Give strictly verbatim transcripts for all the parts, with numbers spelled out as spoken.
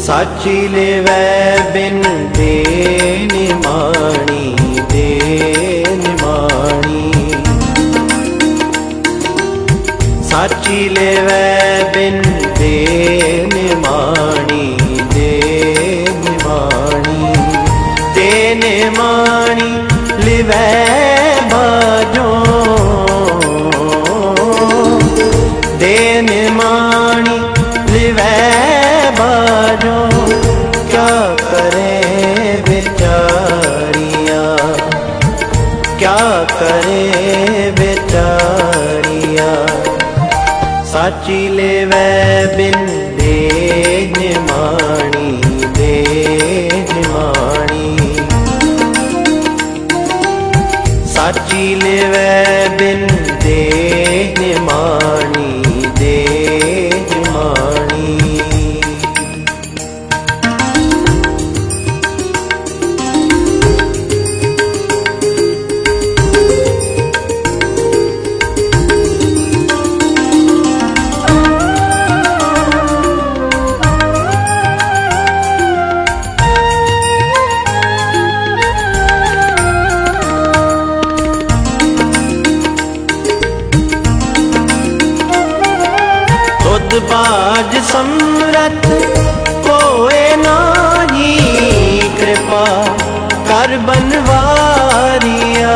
साची लेवै बिन दे निमाणी दे निमाणी। साची लेवै बिन दे निमाणी दे निमाणी। दे निमाणी लिवै बाजों दे निमाणी लिवै बाजों। क्या करे बेचारियां क्या करे बेचारियां। साची लेवै बिन दे निमाणी दे निमाणी। साची लेवै बिन दे निमाणी दे निमाणी। बाज समरथ कोए नाही। कृपा कर बनवारिया।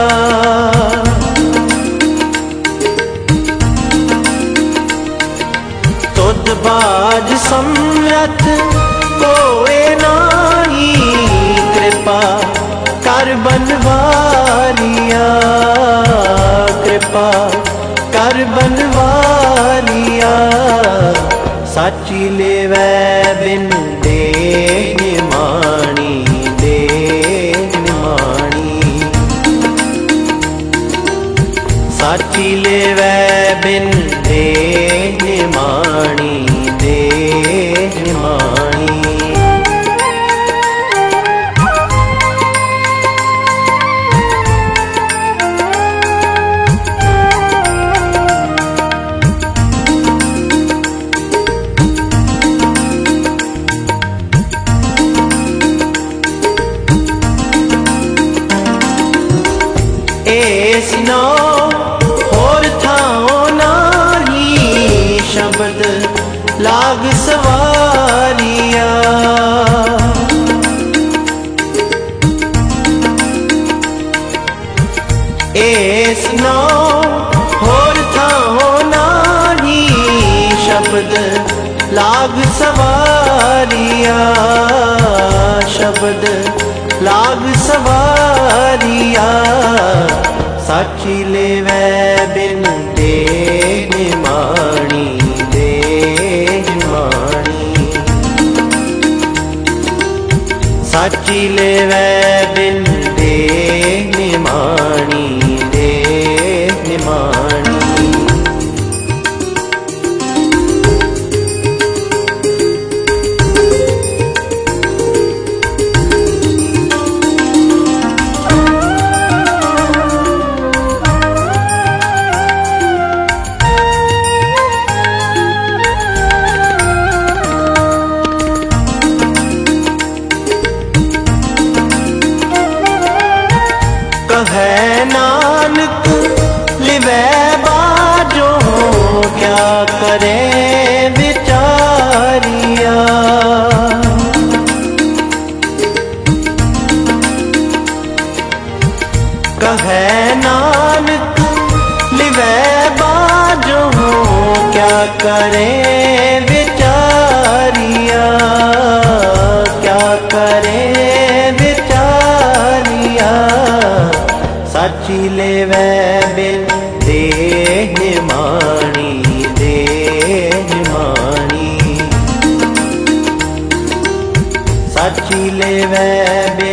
तुद बाज समरथ कोए नाही। कृपा कर बनवारिया। कृपा कर बनवारिया। साची लेवै बिन दे निमाणी दे निमाणी। साची लेवै बिन दे निमाणी दे निमाणी। इस नौ होर थाओ नाही। शब्द लाग सवारिया। इस नौ होर थाओ नाही। शब्द लाग सवारिया। शब्द लाग सवारिया। साची लेवै बिन दे निमाणी दे निमाणी। साची लेवै बिन दे निमाणी दे निमाणी। कहे नानक लिवै बाजों। क्या करे बेचारिया। कहे नानक लिवै बाजों। क्या करे बेचारिया। क्या करे बेचारिया। साची लेवै बिन दे निमाणी दे निमाणी। साची लेवै बिन